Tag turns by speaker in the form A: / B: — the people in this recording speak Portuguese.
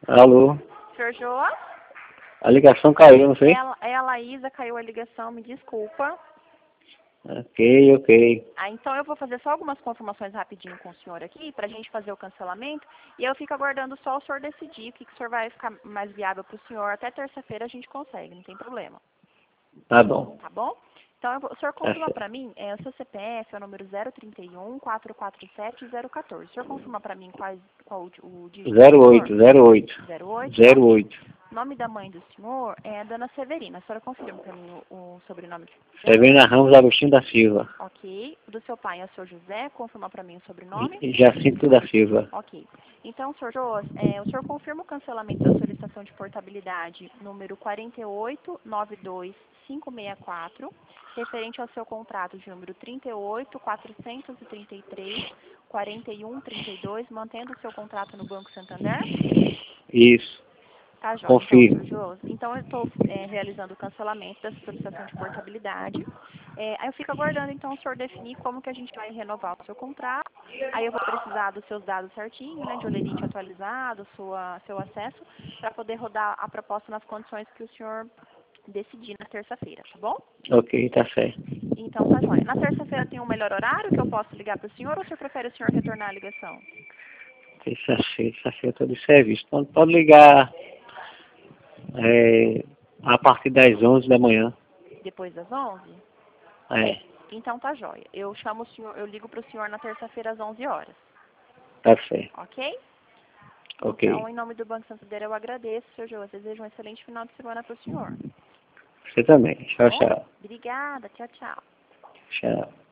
A: Alô?
B: Senhor João?
A: A ligação caiu, não sei?
B: É a Laísa, caiu a ligação, me desculpa.
A: Ok.
B: Então eu vou fazer só algumas confirmações rapidinho com o senhor aqui, pra gente fazer o cancelamento, e eu fico aguardando só o senhor decidir o que o senhor vai ficar mais viável pro senhor. Até terça-feira a gente consegue, não tem problema.
A: Tá bom.
B: Tá bom? Então o senhor
A: Tá
B: confirma
A: certo.
B: pra mim, o seu CPF é o número 031-447-014. O senhor confirma pra mim qual o dígito do senhor?
A: 08.
B: 08? Ok.
A: 08.
B: O nome da mãe do senhor é Dona Severina. A senhora confirma pra mim o sobrenome dela?
A: Severina Ramos Agostinho da Silva.
B: Ok. O do seu pai é o seu José. Confirma pra mim o sobrenome?
A: Jacinto da Silva.
B: Ok. Então, senhor Joas, o senhor confirma o cancelamento da solicitação de portabilidade número 4892564, referente ao seu contrato de número 38.433.4132, mantendo o seu contrato no Banco Santander?
A: Isso.
B: Tá, joia. Então,
A: Confirmo.
B: senhor Joas, então eu estou realizando o cancelamento dessa solicitação de portabilidade. Aí eu fico aguardando, então, o senhor definir como que a gente vai renovar o seu contrato. Aí eu vou precisar dos seus dados certinho, né, de olerite atualizado, seu acesso, para poder rodar a proposta nas condições que o senhor decidir na terça-feira, tá bom?
A: Ok, tá certo.
B: Então, tá joia. Na terça-feira tem um melhor horário que eu posso ligar para o senhor, ou o senhor prefere o senhor retornar a ligação?
A: Terça-feira eu tô de serviço. Então pode ligar a partir das 11 da manhã.
B: Depois das 11?
A: É,
B: Então tá joia. Eu chamo o senhor, eu ligo para o senhor na terça-feira às 11 horas.
A: tá certo.
B: Ok?
A: Ok.
B: Então, em nome do Banco Santander, eu agradeço, Sr. João. Desejo um excelente final de semana para o senhor.
A: Você também.
B: Tá
A: Tchau,
B: bom?
A: tchau.
B: Obrigada. Tchau, tchau.
A: Tchau.